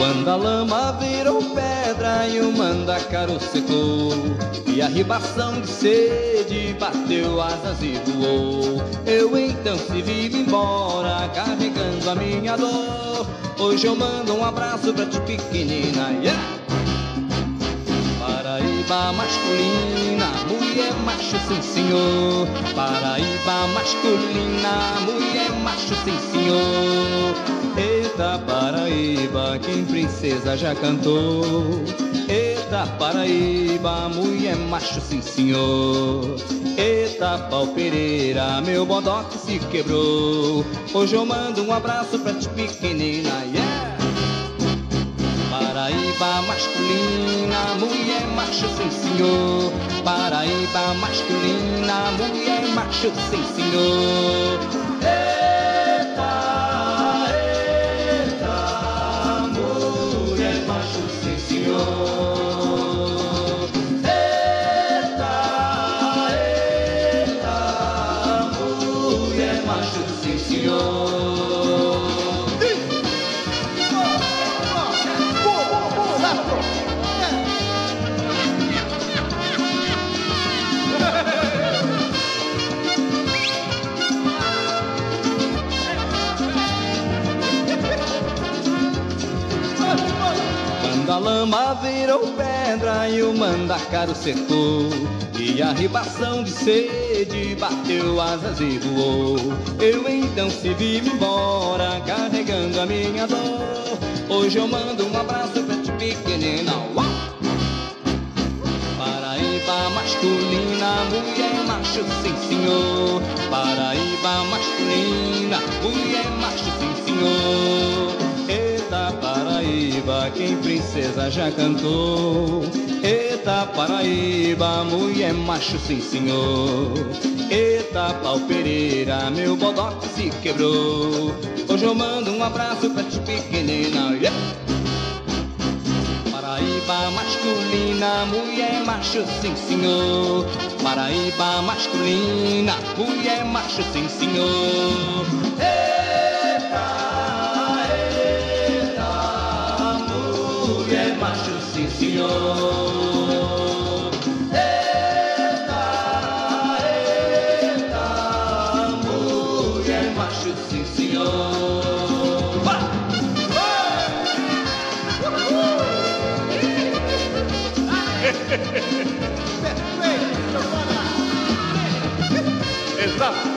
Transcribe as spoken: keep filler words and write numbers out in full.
Quando a lama virou pedra e o mandacaru secou, e a ribação de sede bateu asas e voou, eu então se vi embora carregando a minha dor. Hoje eu mando um abraço pra ti pequenina, yeah! Paraíba masculina, mulher macho, sim senhor. Paraíba masculina, mulher macho, sim senhor. Eita Paraíba, quem princesa já cantou. Eita Paraíba, mulher macho, sim senhor. Eita Pau Pereira, meu bodoque se quebrou. Hoje eu mando um abraço pra ti pequenina, yeah! Paraíba masculina, mulher macho, sim senhor. Paraíba masculina, mulher macho, sim senhor. Eita, eita, mulher macho, sim senhor. Eita, eita, mulher macho, sim senhor. Quando a lama virou pedra e o mandacaru secou, e a ribação de sede bateu asas e voou, eu então se vi-me embora carregando a minha dor. Hoje eu mando um abraço pra ti pequenina, uau! Paraíba masculina, mulher macho, sim senhor. Paraíba masculina, mulher macho, sim senhor. Eita Paraíba, quem princesa já cantou. Eita Paraíba, mulher macho, sim senhor. Eita Pau Pereira, meu bodoque se quebrou. Hoje eu mando um abraço pra ti pequenina, yeah! Paraíba masculina, mulher macho, sim senhor. Paraíba masculina, mulher macho, sim senhor. Eita, eita, mulher macho, sim senhor. Eita, eita, mulher macho, sim senhor. Vai! Exato.